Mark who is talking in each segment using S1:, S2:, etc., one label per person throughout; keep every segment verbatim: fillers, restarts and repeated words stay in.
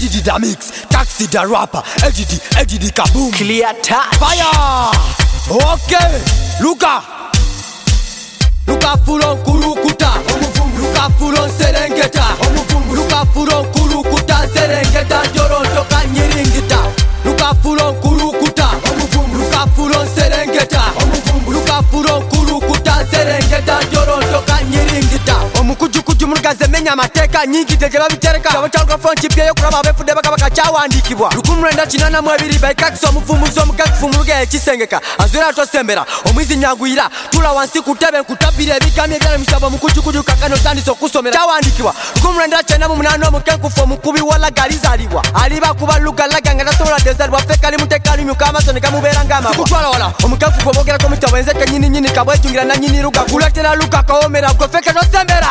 S1: Edidi da mix, Taxi da rapper, Edidi, Edidi kaboom.
S2: Clear touch.
S1: Fire. Okay, Luka. Luka full on kurukuta. Luka full on Serengeta. Luka full on kurukuta Serengeta. Toronto kanyiringita. Luka full on kurukuta. Luka full on Serengeta. Luka full on kurukuta Serengeta. Toronto kanyiringita. Omukuju kuju mugaze menya mateka nyingi tegeba bitereka. Abachaluka fonchi bye yo kuraba abefude bakabaka cyawandikibwa. Lukumurenda kinana mu ebiri by kax omufumuzo mukakufumuruge ekisengeka. Azura tosembera omwizi nyagwira tula wansi kutebe kutabire bigamye byala mishabo mukuju kuju kakano tandiso kusomera cyawandikibwa. Lukumurenda cyana mu munano omukenkufu omukubi wala galizalibwa. Aliba kuba luga laganga nasobola desert wafeka ali mutekali myukama soneka mubera ngama. Kutwala wala omukenkufu obogera ko mitabenze kanyini nyini kabwe jungira na nyini luga kulatera luka kaomera ko feka no sembera.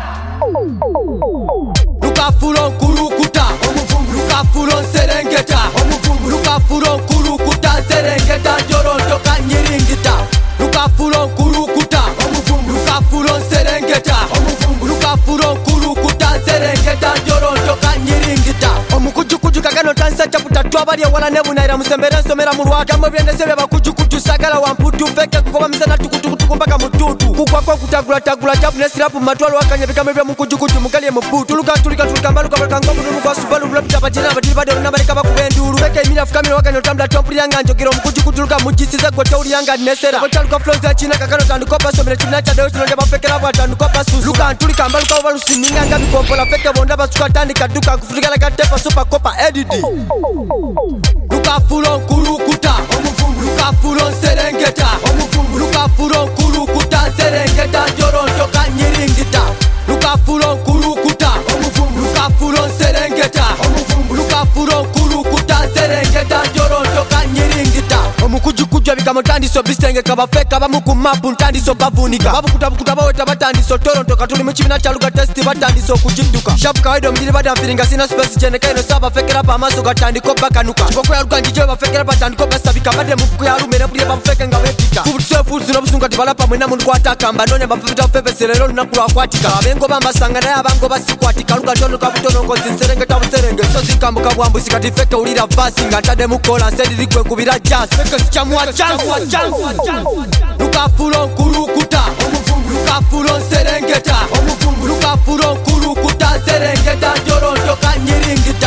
S1: Luka full on kurukuta. Luka full on Serengeta. Luka full on kurukuta Serengeta. Toronto kanyiringita. Luka full on kurukuta. Luka full on Serengeta. Luka full on kurukuta Serengeta. Toronto kanyiringita. Omukuju kuju kagano tansa chaputa twabali wala nebunaira musembere nsomera mu rwaka mu byende sebe bakuju kuju sagala wamputu feke kukoba misana tukutuku mpaka mututu kukwa kwa kutagula tagula jabu nesirapu matwalo wakanya bikame bya mukuju kuju mukali mubutu luka tulika tulika mbalu kabaka ngobu mu subalu blabita bajina badiri bado nabaleka bakubenduru feke emira fukamira wakanya tambla tompuli yanga njogero mukuju kutuluka mujisiza gwe tawuli yanga nesera otaluka flows ya china kakano tandikopa somera china cha dewo chino bafekera bwa tandikopa susu luka tulika mbalu kawo balusiminga nga bikompola feke bonda basuka tandika duka kufutika la katepa super copa edidi. Luka full on kurukuta. Luka full on Serengeta. Luka full on kurukuta Serengeta. Toronto kanyiringita. Luka full on kurukuta. Luka full on Serengeta. Luka full on kurukuta Serengeta. Toronto kanyiringita. Omukuju kuju bikamo tandiso bisenge kabafeka bamuku mapu tandiso bavunika. Babukuta bukuta baweta batandiso Toronto katuli mu kibina kya luga test batandiso kujiduka. Shapu kawaida omugiri badafiringa sina space cheneka ino saba fekera pa maso gatandiko bakanuka. Chiboko ya luga njijo bafekera batandiko basabika bade muku ya rumere buli bafeke nga bepika. Kubutse fuzi no busunga tibalapa mwena muntu kwataka mbanone bafita fefe serero nakula kwatika. Abengo bambasanga naye abango basikwatika luga tono kabutono ngo Serengeta buserenge. So zikambuka bwambusi kati feke ulira vasi ngatade mukola sedi likwe kubira jazz. Feke sichamwa chance. Luka full on kurukuta. Luka full on Serengeta. Luka full on kurukuta Serengeta. Toronto kanyiringita.